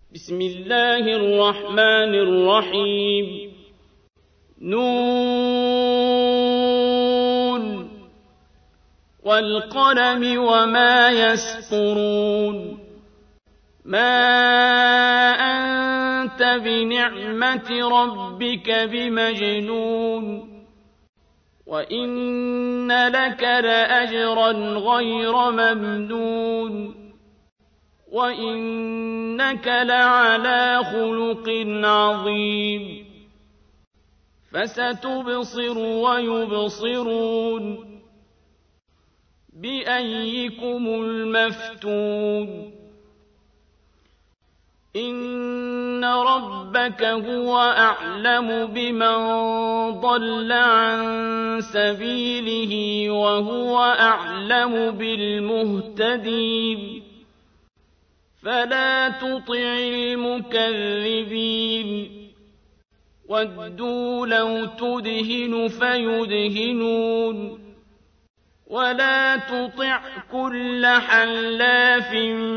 بسم الله الرحمن الرحيم نون والقلم وما يسطرون ما أنت بنعمة ربك بمجنون وإن لك لأجرا غير ممنون وإنك لعلى خلق عظيم فستبصر ويبصرون بأيكم المفتون إن ربك هو أعلم بمن ضل عن سبيله وهو أعلم بالمهتدين فلا تطع المكذبين ودوا لو تدهن فيدهنون ولا تطع كل حلاف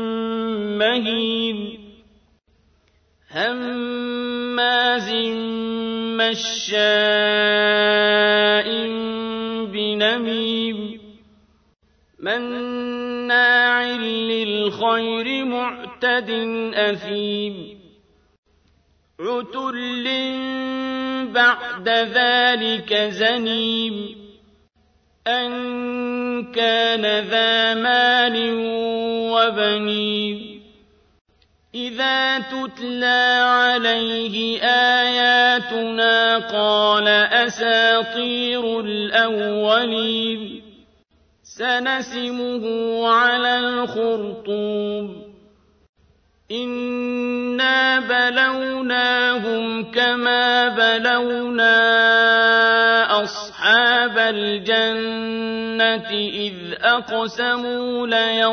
مهين هماز مشاء بنميم مناع للخير معتد أثيم عتل بعد ذلك زنيم أن كان ذا مال وبنين إذا تتلى عليه آياتنا قال أساطير الأولين سنسمه على الخرطوم إنا بلوناهم كما بلونا أصحاب الجنة إذ أقسموا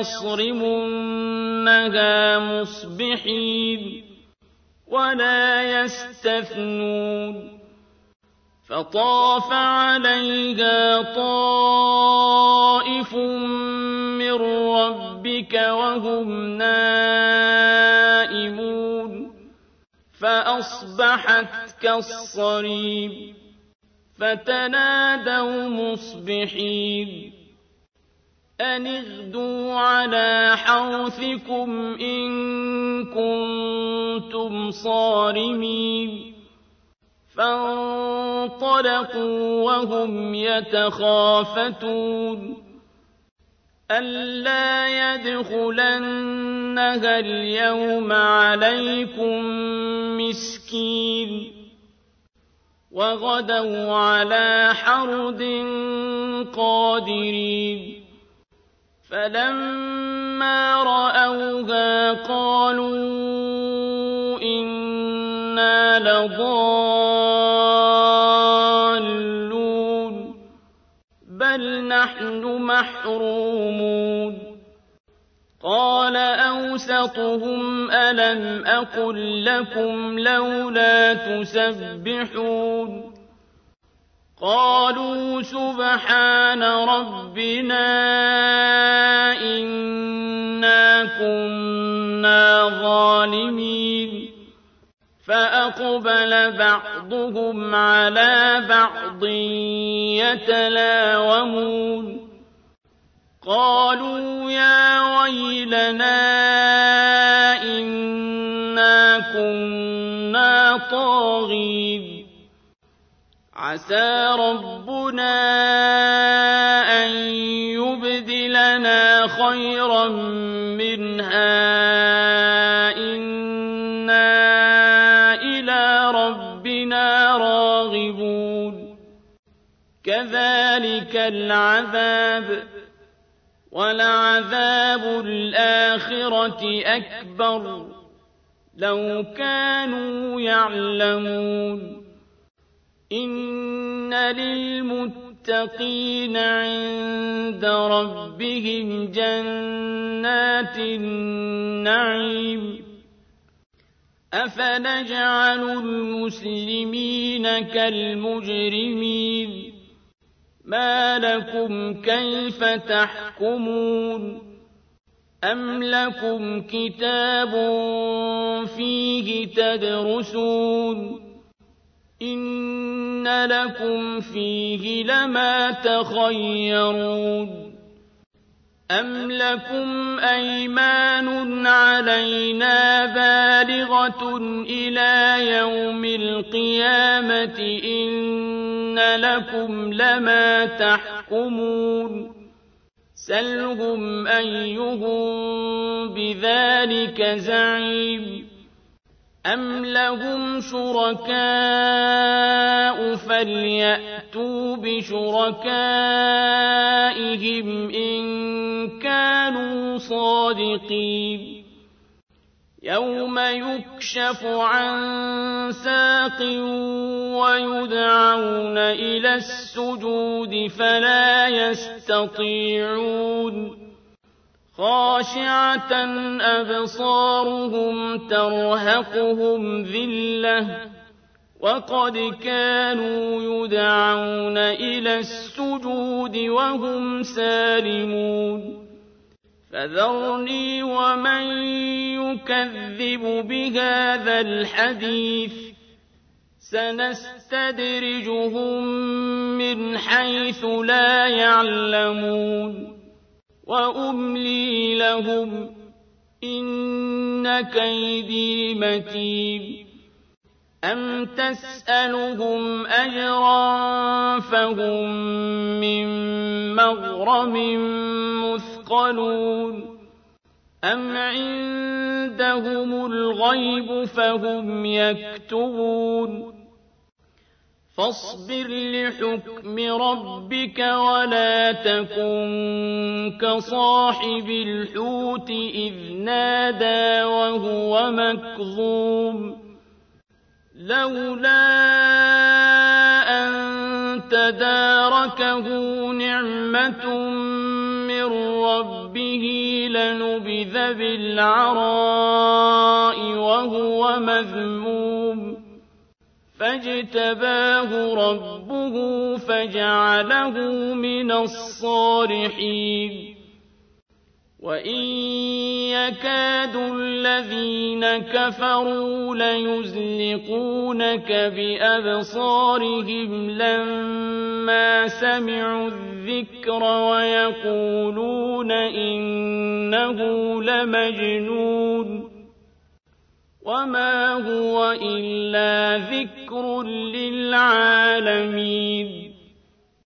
ليصرمنها مصبحين ولا يستثنون فطاف عليها طائف من ربك وهم نائمون فأصبحت كالصريم فتنادوا مصبحين أن اغدوا على حرثكم إن كنتم صارمين فانطلقوا وهم يتخافتون ألا يدخلنها اليوم عليكم مسكين وغدوا على حرد قادرين فلما رأوها قالوا إنا لضالون بل نحن محرومون قال أوسطهم ألم أقل لكم لولا تسبحون قالوا سبحان ربنا إنا كنا ظالمين فأقبل بعضهم على بعض يتلاومون قالوا يا ويلنا إنا كنا طاغين عسى ربنا أن يبدلنا خيرا منها إنا إلى ربنا راغبون كذلك العذاب ولعذاب الآخرة أكبر لو كانوا يعلمون إن للمتقين عند ربهم جنات النعيم أفنجعل المسلمين كالمجرمين ما لكم كيف تحكمون أم لكم كتاب فيه تدرسون إن لكم فيه لما تخيرون أم لكم أيمان علينا بالغة إلى يوم القيامة إن لكم لما تحكمون سلهم أيهم بذلك زعيم أم لهم شركاء فليأتوا بشركائهم إن كانوا صادقين يوم يكشف عن ساق ويدعون إلى السجود فلا يستطيعون خاشعة أبصارهم ترهقهم ذلة وقد كانوا يدعون إلى السجود وهم سالمون فذرني ومن يكذب بهذا الحديث سنستدرجهم من حيث لا يعلمون وأملي لهم إن كيدي متين أم تسألهم أجرا فهم من مغرم مثقلون أم عندهم الغيب فهم يكتبون فاصبر لحكم ربك ولا تكن كصاحب الحوت إذ نادى وهو مكظوم لولا أن تداركه نعمة من ربه لنبذ بالعراء وهو مذموم فاجتباه ربه فجعله من الصالحين وإن يكاد الذين كفروا ليزلقونك بأبصارهم لما سمعوا الذكر ويقولون إنه لمجنون وما هو إلا ذكر للعالمين